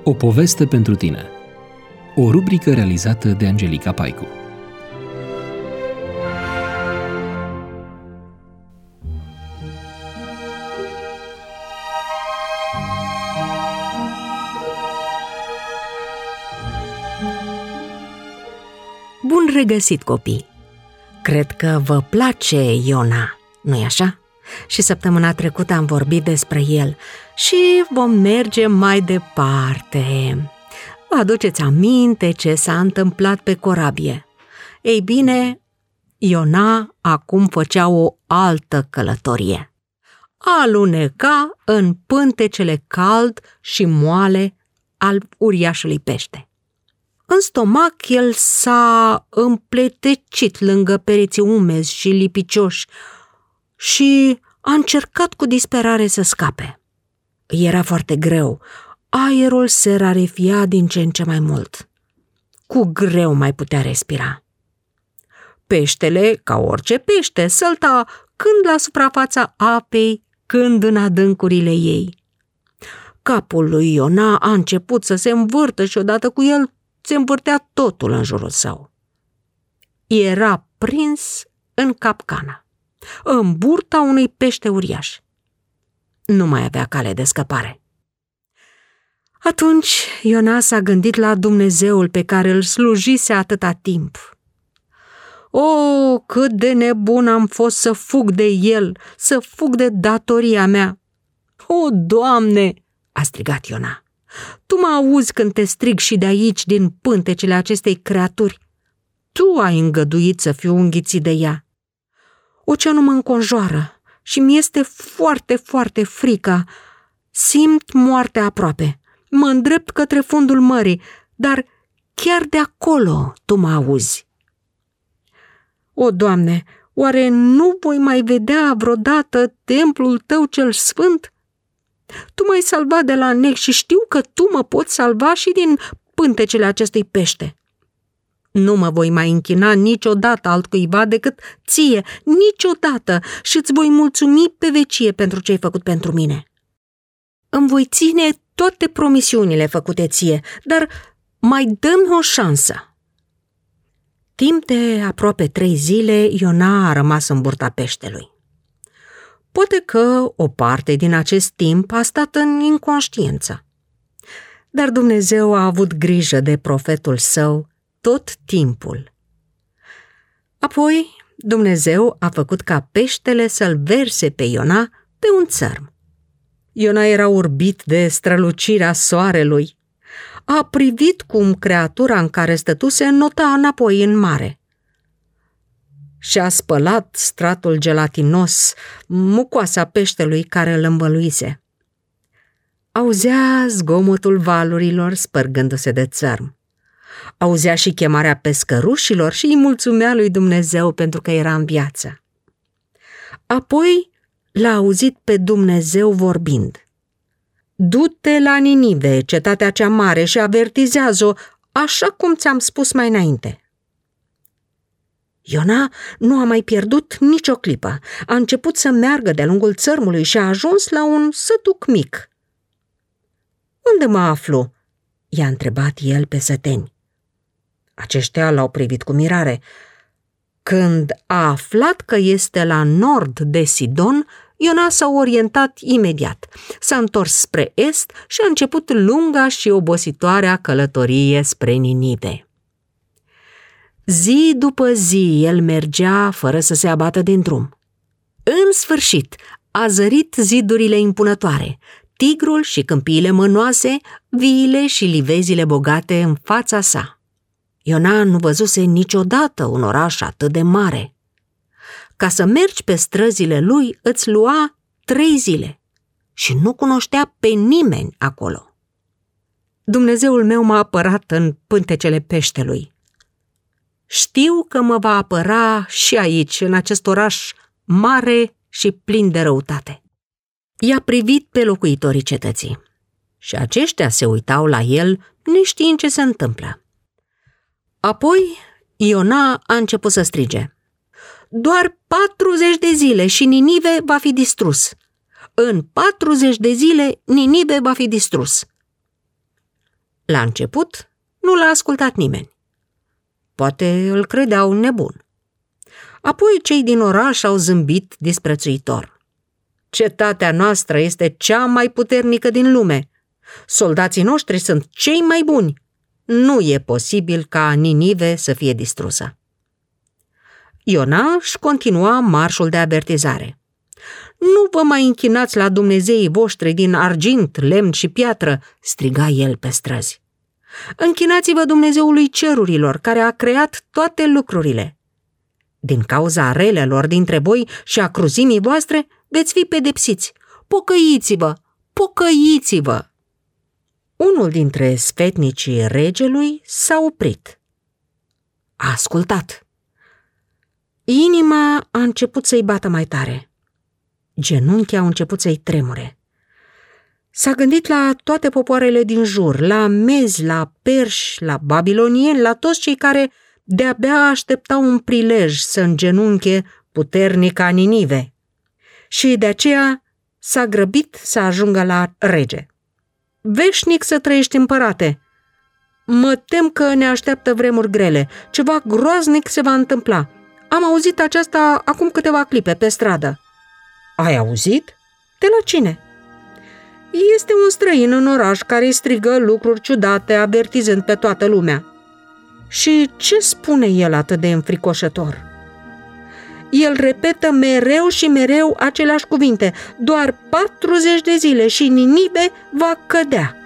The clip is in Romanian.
O poveste pentru tine. O rubrică realizată de Angelica Paicu. Bun regăsit, copii! Cred că vă place Iona, nu-i așa? Și săptămâna trecută am vorbit despre el și vom merge mai departe. Vă aduceți aminte ce s-a întâmplat pe corabie? Ei bine, Iona acum făcea o altă călătorie. Aluneca în pântecele cald și moale al uriașului pește. În stomac el s-a împletecit lângă pereții umezi și lipicioși și a încercat cu disperare să scape. Era foarte greu, aerul se rarefia din ce în ce mai mult. Cu greu mai putea respira. Peștele, ca orice pește, sălta când la suprafața apei, când în adâncurile ei. Capul lui Iona a început să se învârtă și odată cu el se învârtea totul în jurul său. Era prins în capcană, în burta unui pește uriaș. Nu mai avea cale de scăpare. Atunci Iona s-a gândit la Dumnezeul pe care îl slujise atâta timp. O, cât de nebun am fost să fug de el, să fug de datoria mea! O, Doamne, a strigat Iona, Tu mă auzi când te strig și de aici, din pântecele acestei creaturi. Tu ai îngăduit să fiu înghițit de ea. Oceanul mă înconjoară și mi este foarte, foarte frică. Simt moartea aproape. Mă îndrept către fundul mării, dar chiar de acolo Tu mă auzi. O, Doamne, oare nu voi mai vedea vreodată templul Tău cel sfânt? Tu m-ai salvat de la nec și știu că Tu mă poți salva și din pântecele acestui pește. Nu mă voi mai închina niciodată altcuiva decât Ție, niciodată, și îți voi mulțumi pe vecie pentru ce ai făcut pentru mine. Îmi voi ține toate promisiunile făcute Ție, dar mai dă-mi o șansă. Timp de aproape 3 zile, Iona a rămas în burta peștelui. Poate că o parte din acest timp a stat în inconștiență. Dar Dumnezeu a avut grijă de profetul său tot timpul. Apoi Dumnezeu a făcut ca peștele să-l verse pe Iona pe un țărm. Iona era urbit de strălucirea soarelui. A privit cum creatura în care stătuse înnota înapoi în mare. Și-a spălat stratul gelatinos, mucoasa peștelui care îl învăluise. Auzea zgomotul valurilor spărgându-se de țărm. Auzea și chemarea pescărușilor și îi mulțumea lui Dumnezeu pentru că era în viață. Apoi l-a auzit pe Dumnezeu vorbind. Du-te la Ninive, cetatea cea mare, și avertizează-o, așa cum ți-am spus mai înainte. Iona nu a mai pierdut nicio clipă. A început să meargă de-a lungul țărmului și a ajuns la un sătuc mic. Unde mă aflu? I-a întrebat el pe săteni. Aceștia l-au privit cu mirare. Când a aflat că este la nord de Sidon, Iona s-a orientat imediat. S-a întors spre est și a început lunga și obositoarea călătorie spre Ninive. Zi după zi el mergea fără să se abată din drum. În sfârșit a zărit zidurile impunătoare, tigrul și câmpiile mănoase, viile și livezile bogate în fața sa. Iona nu văzuse niciodată un oraș atât de mare. Ca să mergi pe străzile lui îți lua 3 zile și nu cunoștea pe nimeni acolo. Dumnezeul meu m-a apărat în pântecele peștelui. Știu că mă va apăra și aici, în acest oraș mare și plin de răutate. I-a privit pe locuitorii cetății și aceștia se uitau la el neștiind ce se întâmplă. Apoi Iona a început să strige. Doar 40 de zile și Ninive va fi distrus. În 40 de zile Ninive va fi distrus. La început nu l-a ascultat nimeni. Poate îl credeau nebun. Apoi cei din oraș au zâmbit disprețuitor. Cetatea noastră este cea mai puternică din lume. Soldații noștri sunt cei mai buni. Nu e posibil ca Ninive să fie distrusă. Iona își continua marșul de avertizare. Nu vă mai închinați la dumnezeii voștri din argint, lemn și piatră, striga el pe străzi. Închinați-vă Dumnezeului cerurilor, care a creat toate lucrurile. Din cauza relelor dintre voi și a cruzimii voastre, veți fi pedepsiți. Pocăiți-vă! Pocăiți-vă! Unul dintre sfetnicii regelui s-a oprit. A ascultat. Inima a început să-i bată mai tare. Genunchii au început să-i tremure. S-a gândit la toate popoarele din jur, la mezi, la perși, la babilonieni, la toți cei care de-abia așteptau un prilej să îngenunche puternica Ninive. Și de aceea s-a grăbit să ajungă la rege. Veșnic să trăiești, împărate! Mă tem că ne așteaptă vremuri grele. Ceva groaznic se va întâmpla. Am auzit aceasta acum câteva clipe pe stradă. Ai auzit? De la cine? Este un străin în oraș care strigă lucruri ciudate, avertizând pe toată lumea. Și ce spune el atât de înfricoșător? El repetă mereu și mereu aceleași cuvinte. Doar 40 de zile și Ninive va cădea.